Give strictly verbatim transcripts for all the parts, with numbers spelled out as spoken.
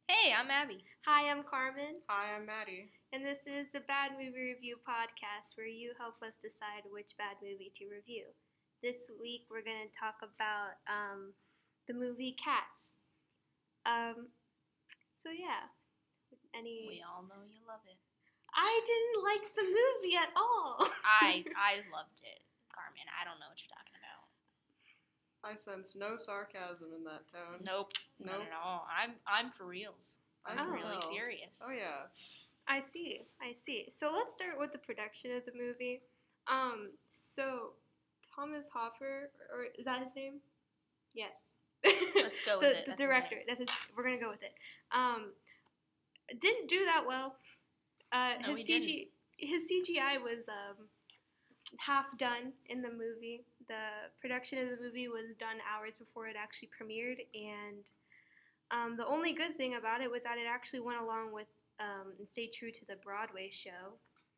Hey, I'm Abby. Hi, I'm Carmen. Hi, I'm Maddie. And this is the Bad Movie Review podcast where you help us decide which bad movie to review. This week we're going to talk about um, the movie Cats. Um, so yeah. Any? We all know you love it. I didn't like the movie at all. I I loved it, Carmen. I don't know what you're talking about. I sense no sarcasm in that tone. Nope, Nope. not at all. I'm I'm for reals. I'm I can really tell. serious. Oh yeah. I see. I see. So let's start with the production of the movie. Um, so Thomas Hoffer, or is that his name? Yes. Let's go the, with it. The That's his director. name. That's his. We're gonna go with it. Um, didn't do that well. Uh, No, his he C G his C G I was um half done in the movie. The production of the movie was done hours before it actually premiered, and um, the only good thing about it was that it actually went along with um, and stayed true to the Broadway show.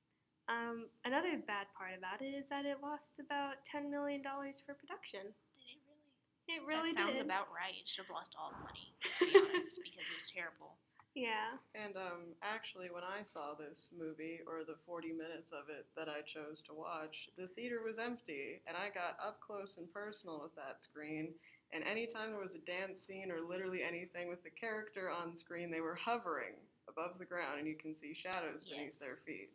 Um, another bad part about it is that it lost about ten million dollars for production. Did it really? It really that sounds did. about right. It should have lost all the money, to be honest, because it was terrible. Yeah. And um, actually, when I saw this movie, or the forty minutes of it that I chose to watch, the theater was empty, and I got up close and personal with that screen. And anytime there was a dance scene or literally anything with the character on screen, they were hovering above the ground, and you can see shadows beneath Yes. their feet.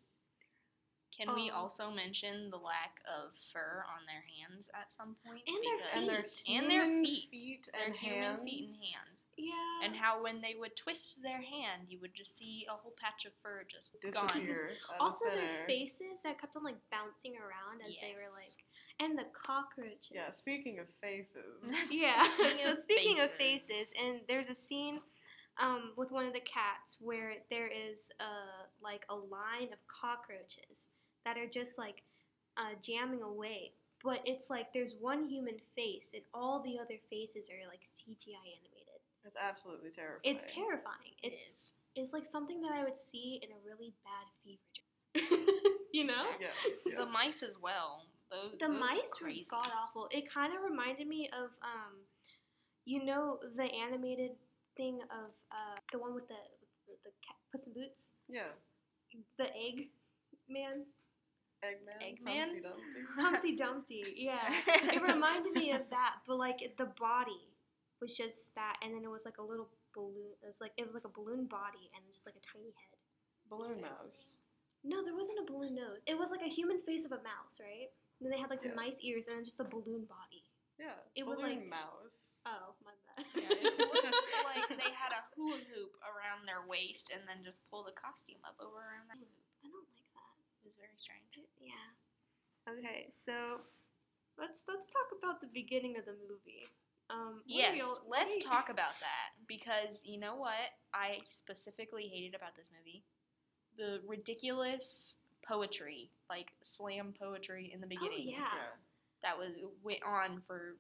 Can we Oh. also mention the lack of fur on their hands at some points? And their Because- And their feet. and their human feet. feet Their and human hands. feet and hands. Yeah. And how when they would twist their hand, you would just see a whole patch of fur just gone. Disappear. out of Also, thin their air. faces that kept on like bouncing around as they were Yes. like, and the cockroaches. Yeah, speaking of faces. Yeah. Speaking so of speaking of faces. faces, and there's a scene um, with one of the cats where there is uh, like a line of cockroaches that are just like uh, jamming away. But it's like there's one human face, and all the other faces are like C G I animated. It's absolutely terrifying. It's terrifying. It It's is. it's like something that I would see in a really bad fever dream. You know? Yeah. yeah. The mice as well. Those, The those are mice were crazy. god awful. It kind of reminded me of, um, you know, the animated thing of uh, the one with the with the cat, Puss in Boots, Yeah. the egg man, Eggman? Eggman? Humpty Dumpty? Humpty Dumpty. Yeah, it reminded me of that, but like the body was just that, and then it was like a little balloon. It was like it was like a balloon body and just like a tiny head. Balloon Exactly. mouse. No, there wasn't a balloon nose. It was like a human face of a mouse, right? And then they had like the Yeah. mice ears and then just a balloon body. Yeah. It was balloon like- mouse. Oh, my bad. Yeah, it looked like they had a hula hoop around their waist and then just pulled a costume up over around that hula hoop. I don't like that. It was very strange. Yeah. Okay, so let's let's talk about the beginning of the movie. Um, what are Yes, y'all- what let's are you- talk about that because you know what I specifically hated about this movie? The ridiculous poetry, like slam poetry in the beginning. Oh, yeah. That was went on for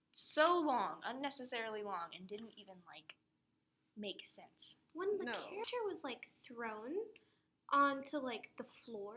so long, unnecessarily long, and didn't even like make sense. When the No. character was like thrown onto like the floor,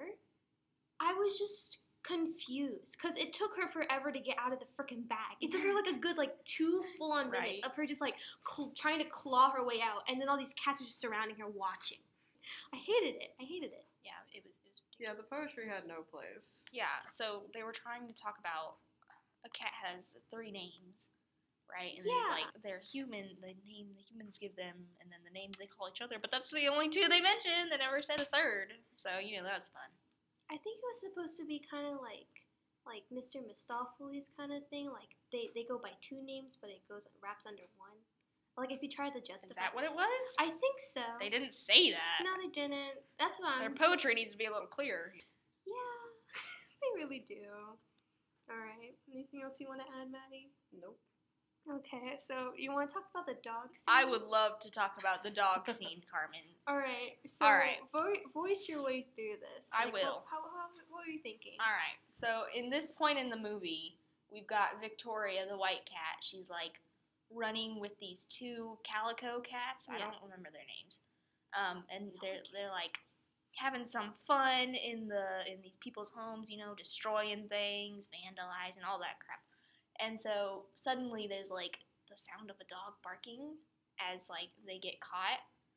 I was just confused because it took her forever to get out of the freaking bag. It took her like a good like two full on minutes Right. of her just like cl- trying to claw her way out, and then all these cats are just surrounding her watching. I hated it. I hated it. Yeah, it was. It was ridiculous. Yeah, the poetry had no place. Yeah, so they were trying to talk about a cat has three names, right? And it's Yeah. like they're human, the name the humans give them, and then the names they call each other. But that's the only two they mentioned. They never said a third. So you know that was fun. I think it was supposed to be kind of like like Mister Mistopheles kind of thing. Like they, they go by two names, but it goes wraps under one. Like if you try to justify. Is that what it was? I think so. They didn't say that. No, they didn't. That's what I'm. Their poetry needs to be a little clearer. Yeah, they really do. All right. Anything else you want to add, Maddie? Nope. Okay, so you want to talk about the dog scene? I would love to talk about the dog scene, Carmen. All right. So All right. Vo- voice your way through this. I Like, will. What, how, how, what are you thinking? All right. So in this point in the movie, we've got Victoria, the white cat. She's like running with these two calico cats. I Yeah. don't remember their names. Um, and they're they're like having some fun in the in these people's homes, you know, destroying things, vandalizing, all that crap. And so suddenly there's like the sound of a dog barking as like they get caught,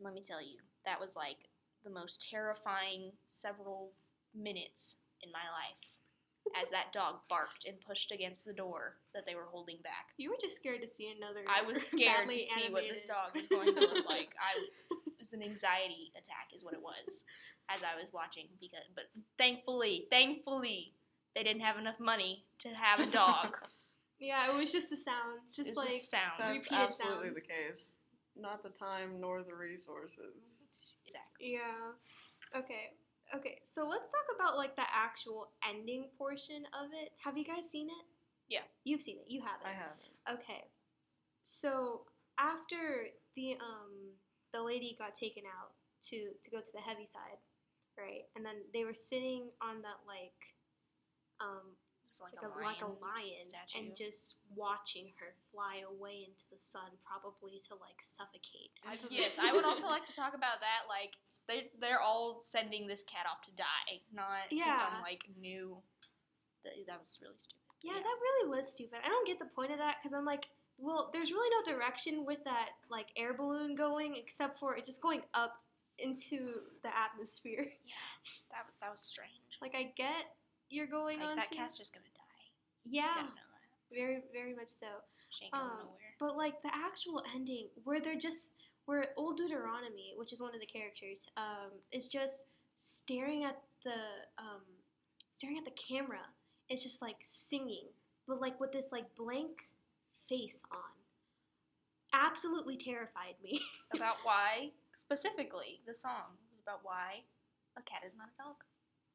let me tell you, that was like the most terrifying several minutes in my life as that dog barked and pushed against the door that they were holding back. You were just scared to see another. I was scared to badly see what this animated- dog was going to look like. I, it was an anxiety attack is what it was as I was watching. Because, But thankfully, thankfully, they didn't have enough money to have a dog. Yeah, it was just a sound. It's just It's like just sounds. That's repeated absolutely sounds. the case. Not the time nor the resources. Exactly. yeah. Okay. Okay. So let's talk about like the actual ending portion of it. Have you guys seen it? Yeah. You've seen it. You haven't. I haven't. Okay. So after the um the lady got taken out to to go to the heavy side, right? And then they were sitting on that like um It's like, like a, a, lion like a lion statue. and just watching her fly away into the sun, probably to like suffocate. I, yes, I would also like to talk about that. Like, they they're all sending this cat off to die, not to Yeah. some like new. That, that was really stupid. Yeah, that really was stupid. I don't get the point of that because I'm like, well, there's really no direction with that like air balloon going except for it just going up into the atmosphere. Yeah, that was that was strange. Like I get you're going Like on that to cat's just gonna die. yeah, You gotta know that. very very much so. She ain't going Um, nowhere. But like the actual ending, where they're just where old Deuteronomy, which is one of the characters, um, is just staring at the um, staring at the camera. It's just like singing, but like with this like blank face on. Absolutely terrified me. About why specifically the song was about why a cat is not a dog.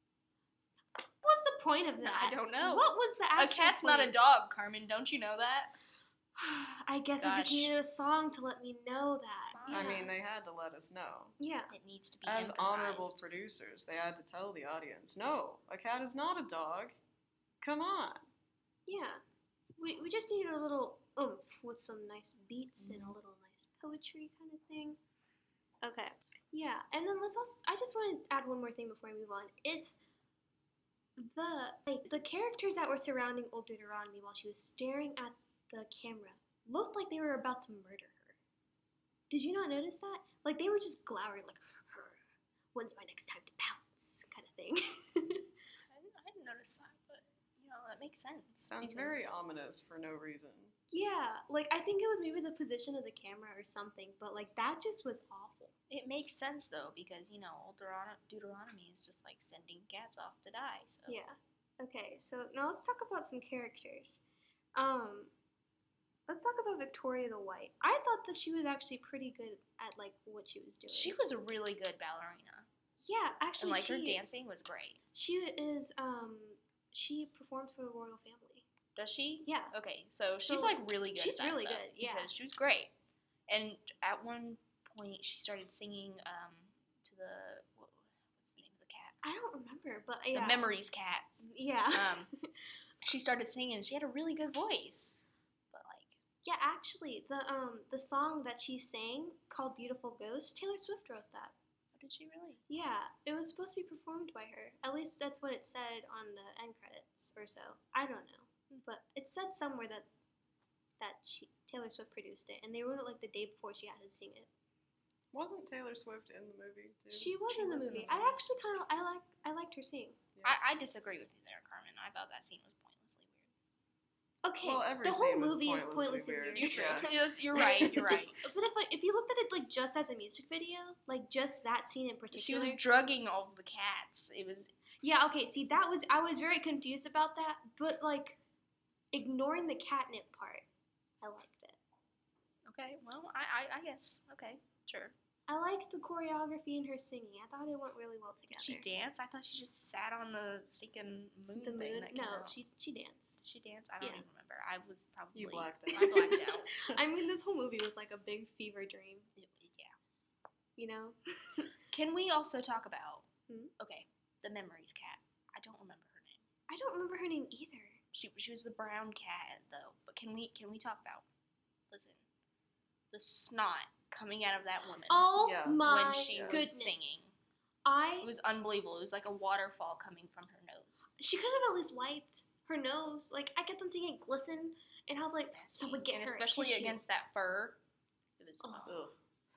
What's the point of that? I don't know. What was the A actual cat's not a point? dog, Carmen. Don't you know that? I guess I just Gosh. needed a song to let me know that. I Yeah. mean, they had to let us know. yeah. It needs to be As honorable emphasized. producers, they had to tell the audience, no, a cat is not a dog. Come on. Yeah. We, we just needed a little oomph with some nice beats and Mm-hmm. a little nice poetry kind of thing. Okay. Yeah. And then let's also, I just want to add one more thing before I move on. It's the, like, the characters that were surrounding Old Deuteronomy while she was staring at the camera looked like they were about to murder her. Did you not notice that? Like, they were just glowering, like, when's my next time to pounce, kind of thing. I didn't, I didn't notice that, but you know that makes sense. Sounds because very ominous for no reason. Yeah, like I think it was maybe the position of the camera or something, but like that just was awful. It makes sense though because you know old Deuteron- Deuteronomy is just like sending cats off to die. So Yeah. Okay, so now let's talk about some characters. Um, let's talk about Victoria the White. I thought that she was actually pretty good at like what she was doing. she was a really good ballerina, yeah, actually, and like she her dancing was great. she is um she performs for the royal family. Does she? Yeah. Okay, so, she's So, like really good. she's at that really stuff good, yeah. because she was great. And at one point, she started singing um, to the what, what's the name of the cat? I don't remember, but yeah, The Memories cat. yeah. Um, she started singing. She had a really good voice, but like Yeah, actually, the um the song that she sang called "Beautiful Ghost," Taylor Swift wrote that. did she really? Yeah, it was supposed to be performed by her. At least that's what it said on the end credits or so. I don't know, but it said somewhere that that she Taylor Swift produced it, and they wrote it like the day before she had to sing it. Wasn't Taylor Swift in the movie, too? She was She in the was in movie. the I movie. actually kind of I like I liked her sing. Yeah. I, I disagree with you there, Carmen. I thought that scene was pointlessly weird. Okay, Well, every the whole scene was movie is pointlessly pointlessly weird. weird. You're true. Yeah. Yes, you're right. You're right. Just, but if like, if you looked at it like just as a music video, like just that scene in She particular, was drugging all of the cats. It was yeah, okay. See, that was I was very confused about that, but like ignoring the catnip part, I liked it. okay. Well, I, I, I guess okay, sure. I liked the choreography and her singing. I thought it went really well together. Did she dance? I thought she just sat on the stinking moon The thing moon? that came No, out. she she danced. Did she dance? I don't Yeah. even remember. I was probably You blacked I out. blacked out. I mean, this whole movie was like a big fever dream. Yeah. You know? Can we also talk about? Hmm? Okay, the Memories cat. I don't remember her name. I don't remember her name either. She she was the brown cat though. But can we can we talk about? Listen, the snot coming out of that woman Oh Yeah. my when she was goodness! singing. I It was unbelievable. It was like a waterfall coming from her nose. she could have at least wiped her nose. Like I kept on seeing it glisten, and I was like, someone get and her a especially tissue. against that fur. It was Ugh. Ugh. and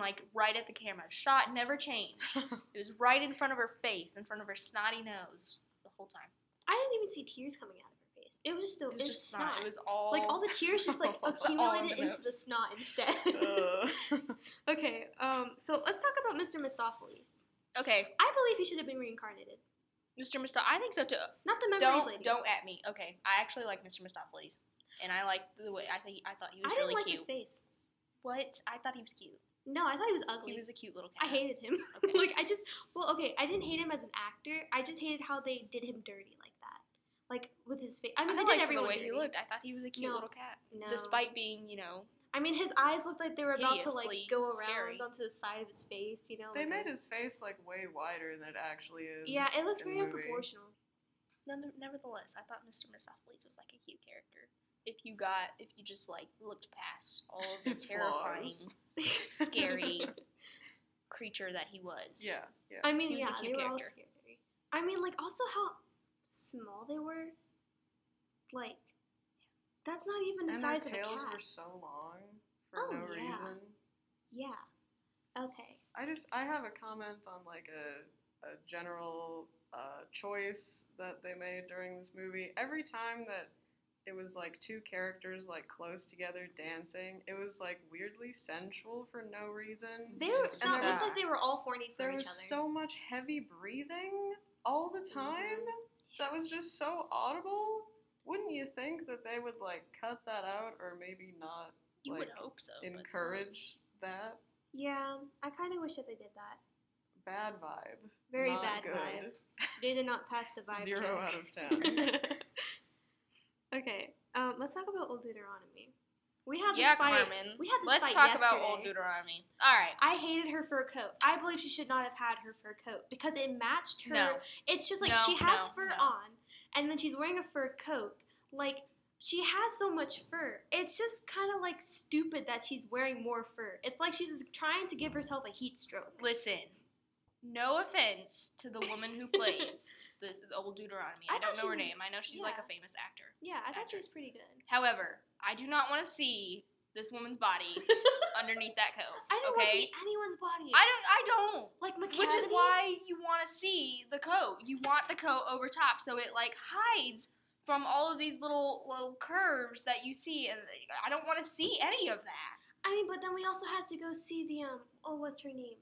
like right at the camera. Shot never changed. It was right in front of her face, in front of her snotty nose the whole time. I didn't even see tears coming out of her face. It was just, It was just snot. It was all like all the tears just like It was all accumulated in the into the nose. snot instead. Uh. Okay, um, so let's talk about Mister Mistopheles. Okay, I believe he should have been reincarnated. Mister Mistopheles. I think so too. Not the memories Don't lady. don't at me. Okay, I actually like Mister Mistopheles, and I like the way I think I thought he was I didn't really like cute. his face. What? I thought he was cute. No, I thought he was ugly. He was a cute little cat. I hated him. Okay. Like I just, well, okay, I didn't hate him as an actor. I just hated how they did him dirty like that, like with his face. I mean, I they did liked everyone the way dirty. he looked. I thought he was a cute No. little cat, No. despite being, you know, I mean, his eyes looked like they were about to like hideously go around scary. onto the side of his face. You know, They like made a- his face like way wider than it actually is. Yeah, it looked in very the movie. unproportional. none- nevertheless, I thought Mister Mistopheles was like a cute character. If you got, if you just like looked past all of the His terrifying, flaws. scary creature that he was. Yeah, yeah. I mean, He was a yeah, cute they were all character. scary. I mean, like also how small they were. Like, that's not even the and size their of a tails cat. were so long for Oh, no yeah. reason. Yeah. Okay. I just I have a comment on like a a general uh, choice that they made during this movie. Every time that it was like two characters like close together dancing, it was like weirdly sensual for no reason. They were. And So it there looked was- like they were all horny for There each was other. so much heavy breathing all the time that was just so audible. Wouldn't you think that they would like cut that out or maybe not You like would hope so. but- encourage that? Yeah, I kind of wish that they did that. Bad vibe. Very Not bad good. vibe. They did not pass the vibe Zero check. out of ten. Okay, um, let's talk about Old Deuteronomy. We had this Yeah, fight. Carmen. We had this Let's fight talk yesterday. about Old Deuteronomy. All right. I hated her fur coat. I believe she should not have had her fur coat because it matched her. No. It's just like No, she has no, fur no. on, and then she's wearing a fur coat. Like she has so much fur. It's just kind of like stupid that she's wearing more fur. It's like she's trying to give herself a heat stroke. Listen, no offense to the woman who plays the, the Old Deuteronomy. I, I don't thought know her she was- name. I know she's like yeah. a famous actor. Yeah, I thought she was Actress. pretty good. However, I do not want to see this woman's body underneath that coat. I didn't okay? want to see anyone's body. I don't. I don't. like McCavity. Which is why you want to see the coat. You want the coat over top so it like hides from all of these little little curves that you see, and I don't want to see any of that. I mean, but then we also had to go see the um. Oh, what's her name?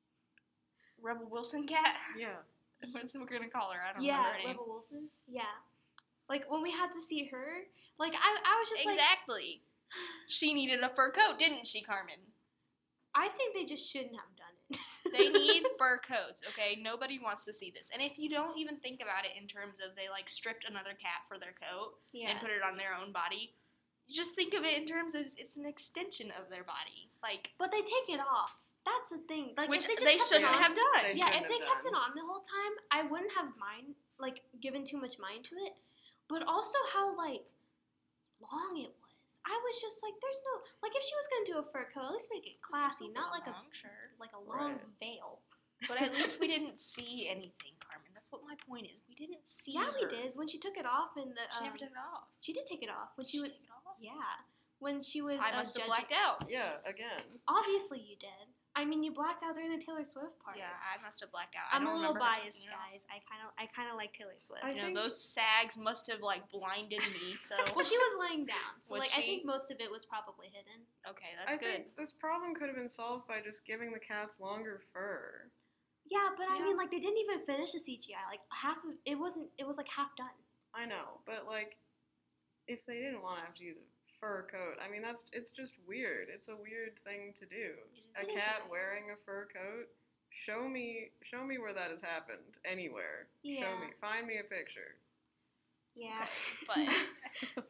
Rebel Wilson cat. Yeah. What's we're gonna call her? I don't Yeah, remember her name. Rebel Wilson. Yeah, like when we had to see her, like I, I was just like, Exactly. She needed a fur coat, didn't she, Carmen? I think they just shouldn't have done it. They need fur coats, okay? Nobody wants to see this. And if you don't even think about it in terms of they like stripped another cat for their coat Yeah. and put it on their own body, you just think of it in terms of it's an extension of their body. Like, But they take it off. That's the thing. Like which if they, just they kept shouldn't it on, have done. They Yeah, shouldn't if they have kept it done. on the whole time, I wouldn't have mind like given too much mind to it. But also how like long it was. I was just like, there's no like if she was gonna do a fur coat, at least make it classy, Something not like a long, sure. like a long Right. veil. But at least we didn't see anything, Carmen. That's what my point is. We didn't see Yeah, we her. did when she took it off and the. She um, never took it off. She did take it off when Did she she was. take it off? Yeah, when she was. I uh, must have judging- blacked out. Yeah, again. Obviously, you did. I mean, you blacked out during the Taylor Swift part. Yeah, I must have blacked out. I I'm a don't little remember her biased, taking it off. guys. I kind of, I kind of like Taylor Swift. I You know, think- those sags must have like blinded me. So Well, she was laying down, so Was like I she? think most of it was probably hidden. okay, I that's good. think this problem could have been solved by just giving the cats longer fur. Yeah, but I Yeah. mean, like they didn't even finish the C G I. Like half of it wasn't. It was like half done. I know, but like, if they didn't want to have to use a fur coat, I mean, that's it's just weird. It's a weird thing to do. It is- A It is cat weird. wearing a fur coat. Show me, show me where that has happened anywhere. Show Yeah. me, find me a picture. Yeah. Okay, but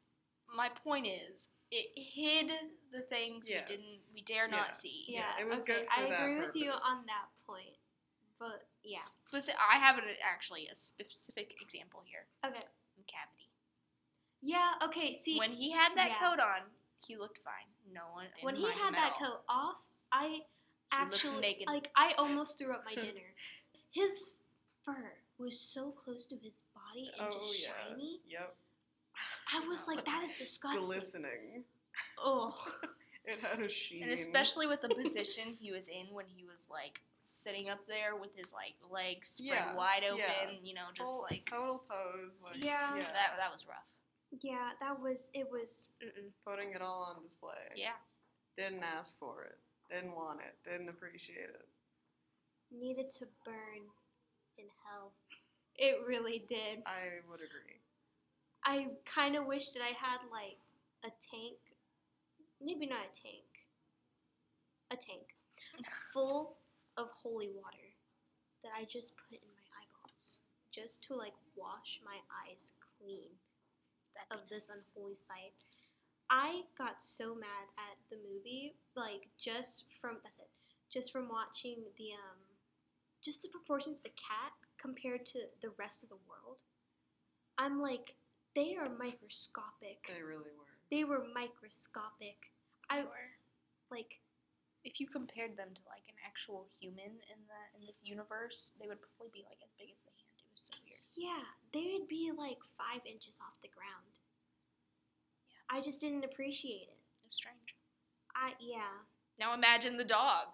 my point is, it hid the things Yes. we didn't, we dare Yeah. not see. Yeah, it was okay, good for I that agree with you purpose. on that point. But yeah. Speci- I have an, actually a specific example here. Okay. Cavity. Yeah. Okay. See, When he had that yeah. coat on, he looked fine. No one. didn't when he mind had him at that all. coat off, I He looked actually naked. like I almost threw up my dinner. His fur was so close to his body and Oh just yeah. shiny. Yep. I was like, that is disgusting. Glistening. Oh, It had a sheen. And especially with the position he was in when he was like sitting up there with his like legs spread Yeah, wide open, yeah. you know, just Full- like total pose. Like, Yeah. yeah. that. That was rough. Yeah, that was, it was, mm-mm. Putting it all on display. Yeah. Didn't ask for it. Didn't want it. Didn't appreciate it. Needed to burn in hell. It really did. I would agree. I kind of wish that I had like a tank, maybe not a tank, a tank full of holy water that I just put in my eyeballs just to like wash my eyes clean That'd be of this nice. unholy sight. I got so mad at the movie, like just from that's it, just from watching the um, just the proportions of the cat compared to the rest of the world. I'm like, they are microscopic. They really were. They were microscopic. I Or like, if you compared them to like an actual human in the in this universe, they would probably be like as big as the hand. It was so weird. yeah, they'd be like five inches off the ground. Yeah, I just didn't appreciate it. It was strange. I yeah. Now imagine the dog.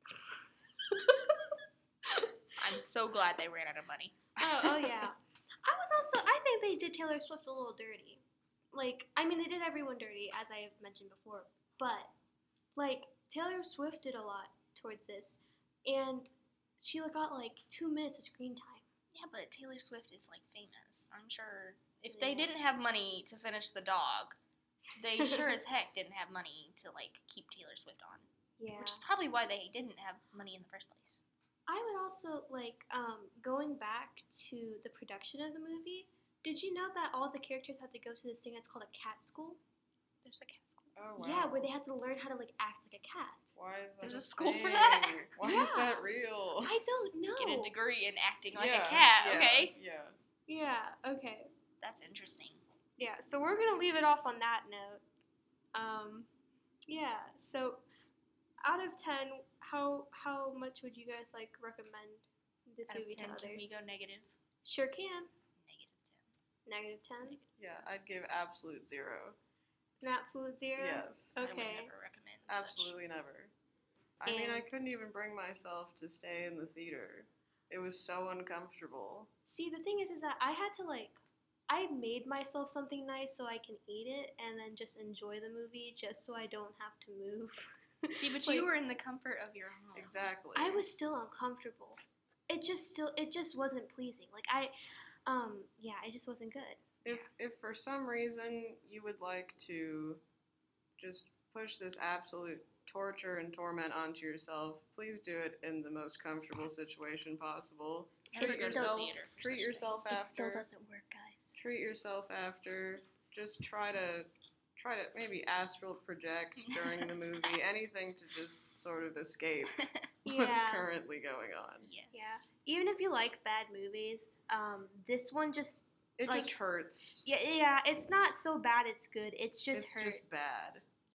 I'm so glad they ran out of money. Oh, oh yeah. I was also, I think they did Taylor Swift a little dirty. Like, I mean, they did everyone dirty, as I have mentioned before. But, like, Taylor Swift did a lot towards this. And she got, like, two minutes of screen time. Yeah, but Taylor Swift is like famous. I'm sure if they Yeah. didn't have money to finish the dog, they sure as heck didn't have money to like keep Taylor Swift on. Yeah. Which is probably why they didn't have money in the first place. I would also, like, um, going back to the production of the movie, did you know that all the characters had to go to this thing that's called a cat school? There's a cat school. Oh, wow. Yeah, where they had to learn how to, like, act like a cat. Why is that There's a a school for thing? that? Why is Yeah. that real? I don't know. Get a degree in acting like Yeah, a cat. yeah, Okay, Yeah. Yeah, okay. that's interesting. Yeah, so we're gonna leave it off on that note. Um, yeah. So, out of ten, how how much would you guys like recommend this Out of movie ten, to can we others? go negative? Sure can. Negative ten. Negative ten. Yeah, I'd give absolute zero. An absolute zero. Yes. I would Okay. never recommend such. Absolutely never. I mean, I And- couldn't even bring myself to stay in the theater. It was so uncomfortable. See, the thing is, is that I had to like, I made myself something nice so I can eat it and then just enjoy the movie, just so I don't have to move. See, but Like, you were in the comfort of your home. Exactly. I was still uncomfortable. It just still, it just wasn't pleasing. Like I, um, yeah, it just wasn't good. If if for some reason you would like to just push this absolute torture and torment onto yourself, please do it in the most comfortable situation possible. Never It go to the still- theater for Treat such a yourself It still after. doesn't work, guys. Treat yourself after. Just try to try to maybe astral project during the movie. Anything to just sort of escape what's Yeah. currently going on. thing. Yes. Yeah. Even if you like bad movies, um, this one just It Like- just hurts. yeah, yeah, it's not so bad. It's good. It's just it's hurt. just bad.